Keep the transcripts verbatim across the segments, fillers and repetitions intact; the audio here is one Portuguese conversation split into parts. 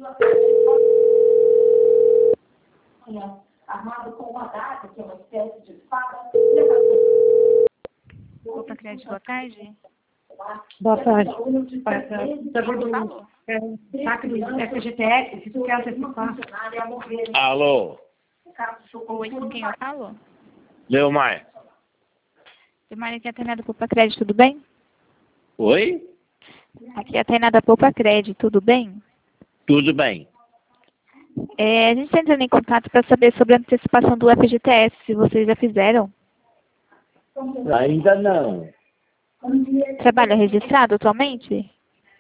Armado com uma daga, que é uma espécie de espada. Copa Crédito, boa tarde. Boa tarde. Sabor do saque do F G T S, se tu quer acessar. Alô? Oi, com quem eu falo? Leomar. Leomar, aqui é a Tainá da Poupa Crédito, tudo bem? Oi? Aqui é a Tainá da Poupa Crédito, tudo bem? Tudo bem. É, a gente está entrando em contato para saber sobre a antecipação do F G T S, se vocês já fizeram. Ainda não. Trabalha registrado atualmente?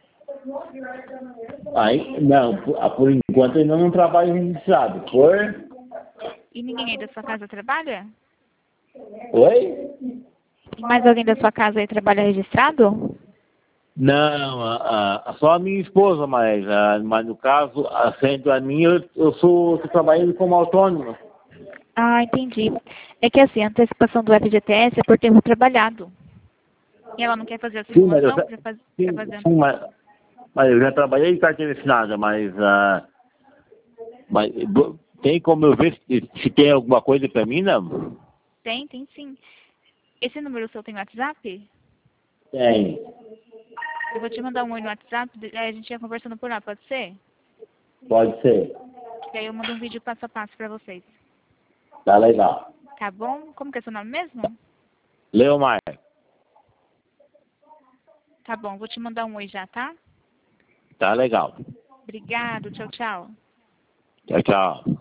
Aí, não, por, ah, por enquanto ainda não trabalho registrado. Por? E ninguém aí da sua casa trabalha? Oi? E mais alguém da sua casa aí trabalha registrado? Não, a, a, só a minha esposa, mas, a, mas no caso, a, sendo a minha, eu, eu sou, tô trabalhando como autônomo. Ah, entendi. É que assim, a antecipação do F G T S é por tempo trabalhado. E ela não quer fazer a Sim, mas eu, simulação para faz, sim, fazer a sim, mas, mas eu já trabalhei em carteira assinada, mas, uh, mas bo- tem como eu ver se, se tem alguma coisa para mim, não? Tem, tem sim. Esse número seu tem WhatsApp? Tem. Eu vou te mandar um oi no WhatsApp, aí a gente ia conversando por lá, pode ser? Pode ser. E aí eu mando um vídeo passo a passo para vocês. Tá legal. Tá bom? Como que é seu nome mesmo? Leomar. Tá bom, vou te mandar um oi já, tá? Tá legal. Obrigado, tchau, tchau. Tchau, tchau.